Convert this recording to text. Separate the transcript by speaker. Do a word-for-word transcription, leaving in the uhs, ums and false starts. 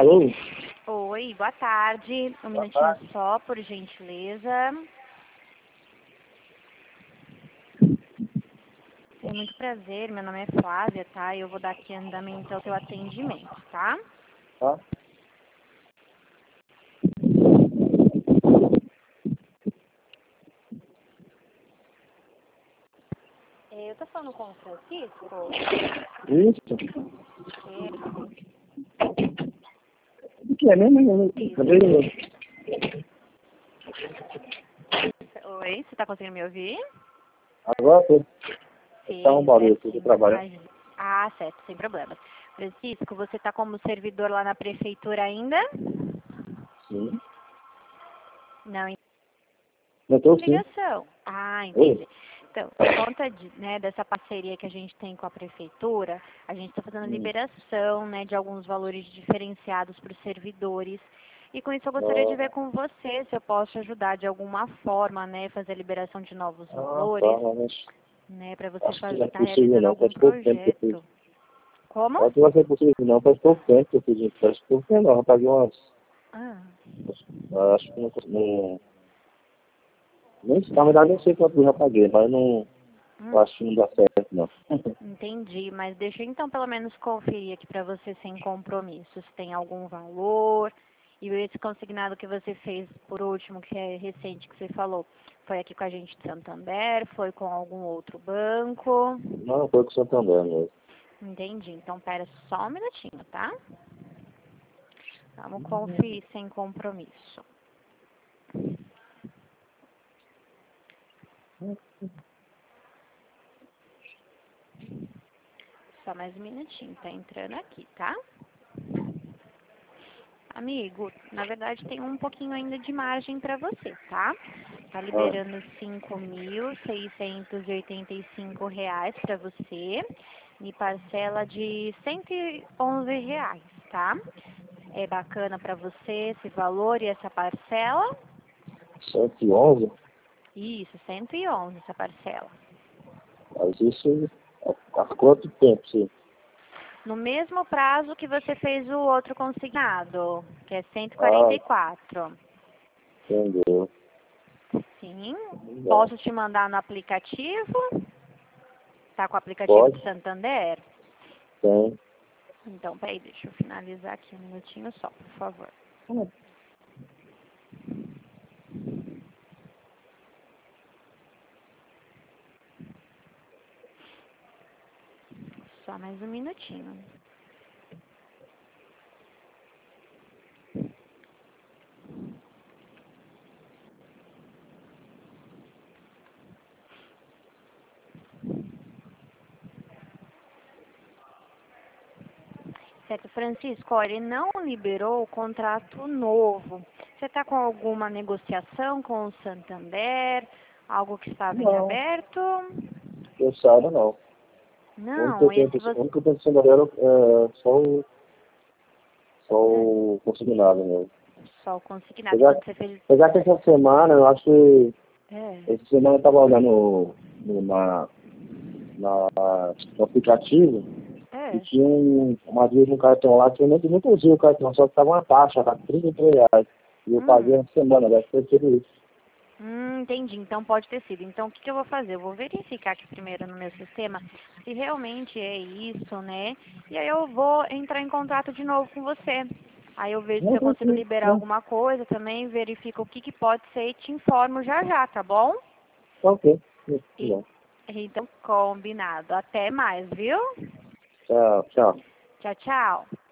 Speaker 1: Alô?
Speaker 2: Oi, boa tarde. Um
Speaker 1: Boa
Speaker 2: minutinho
Speaker 1: tarde.
Speaker 2: só, por gentileza. É muito prazer, meu nome é Flávia, tá? Eu vou dar aqui andamento ao teu atendimento, tá?
Speaker 1: Tá?
Speaker 2: É, Eu tô falando com o Francisco.
Speaker 1: Isso?
Speaker 2: É,
Speaker 1: O que é mesmo?
Speaker 2: Isso.
Speaker 1: Cadê?
Speaker 2: Oi, você tá conseguindo me ouvir?
Speaker 1: Agora tô. Tá um
Speaker 2: Sim,
Speaker 1: barulho aqui do
Speaker 2: certinho.
Speaker 1: trabalho.
Speaker 2: Ai, Ah, certo, sem problemas. Francisco, você tá como servidor lá na prefeitura ainda?
Speaker 1: Sim.
Speaker 2: Não,
Speaker 1: Eu tô sim.
Speaker 2: ligação. Ah,
Speaker 1: Oi?
Speaker 2: entendi. Então, por conta de, né, dessa parceria que a gente tem com a prefeitura, a gente está fazendo
Speaker 1: Hum.
Speaker 2: liberação, né, de alguns valores diferenciados para os servidores. E com isso eu gostaria de ver
Speaker 1: Ah,
Speaker 2: com você se eu posso te ajudar de alguma forma, né, fazer a liberação de novos
Speaker 1: ah, tá,
Speaker 2: valores,
Speaker 1: mas
Speaker 2: né, para você
Speaker 1: acho que não é
Speaker 2: estar
Speaker 1: possível
Speaker 2: realizando
Speaker 1: não.
Speaker 2: algum
Speaker 1: Faz pouco tempo que eu fiz.
Speaker 2: projeto. Como?
Speaker 1: Acho que não vai ser possível não. Faz pouco tempo que eu fiz isso. Faz pouco tempo não. Eu paguei umas...
Speaker 2: Ah,
Speaker 1: Acho que não... não nem, na verdade, nem sei quanto eu já paguei, mas não...
Speaker 2: hum,
Speaker 1: Acho que não dá certo, não.
Speaker 2: entendi, mas deixa eu então pelo menos conferir aqui para você sem compromisso, se tem algum valor. E esse consignado que você fez por último, que é recente, que você falou, foi aqui com a gente de Santander, foi com algum outro banco?
Speaker 1: Não, foi com o Santander mesmo.
Speaker 2: Entendi, então pera só um minutinho, tá? Vamos conferir sem compromisso. Só mais um minutinho, tá entrando aqui, tá? Amigo, na verdade tem um pouquinho ainda de margem para você, tá? Tá
Speaker 1: Ah,
Speaker 2: liberando cinco mil seiscentos e oitenta e cinco reais para você e parcela de cento e onze reais, tá? É bacana para você esse valor e essa parcela?
Speaker 1: cento e onze?
Speaker 2: Isso, cento e onze essa parcela.
Speaker 1: Mas isso há há quanto tempo, sim?
Speaker 2: No mesmo prazo que você fez o outro consignado, que é cento e quarenta
Speaker 1: Ah,
Speaker 2: e quatro.
Speaker 1: entendeu.
Speaker 2: Sim.
Speaker 1: Legal.
Speaker 2: Posso te mandar no aplicativo? Tá com o aplicativo
Speaker 1: Pode?
Speaker 2: do Santander?
Speaker 1: Tem.
Speaker 2: Então, peraí, deixa eu finalizar aqui um minutinho só, por favor. Só mais um minutinho. Certo, Francisco, olha, ele não liberou o contrato novo. Você está com alguma negociação com o Santander? Algo que estava em
Speaker 1: Não,
Speaker 2: aberto?
Speaker 1: eu saiba não. O único que eu
Speaker 2: Não,
Speaker 1: tenho,
Speaker 2: esse
Speaker 1: o
Speaker 2: você...
Speaker 1: único que eu tenho de Santander é só o, só
Speaker 2: É,
Speaker 1: o consignado mesmo.
Speaker 2: só o consignado.
Speaker 1: Apesar,
Speaker 2: Quando você fez...
Speaker 1: apesar que essa semana, eu acho que
Speaker 2: É.
Speaker 1: essa semana eu estava olhando no, na, na, no aplicativo e
Speaker 2: É.
Speaker 1: tinha um, uma vez um cartão lá que eu nem nunca usei o cartão, só que estava uma taxa, era trinta e três reais. E eu paguei
Speaker 2: Hum.
Speaker 1: na semana, deve ter sido isso.
Speaker 2: Hum, entendi. Então pode ter sido. Então o que, que eu vou fazer? Eu vou verificar aqui primeiro no meu sistema se realmente é isso, né? E aí eu vou entrar em contato de novo com você. Aí eu vejo se
Speaker 1: Não,
Speaker 2: eu consigo
Speaker 1: tranquilo,
Speaker 2: liberar
Speaker 1: não.
Speaker 2: alguma coisa também, verifico o que, que pode ser e te informo já já, tá bom?
Speaker 1: Tá ok. Muito
Speaker 2: E,
Speaker 1: bom.
Speaker 2: então, combinado. Até mais, viu?
Speaker 1: Tchau, tchau.
Speaker 2: Tchau, tchau.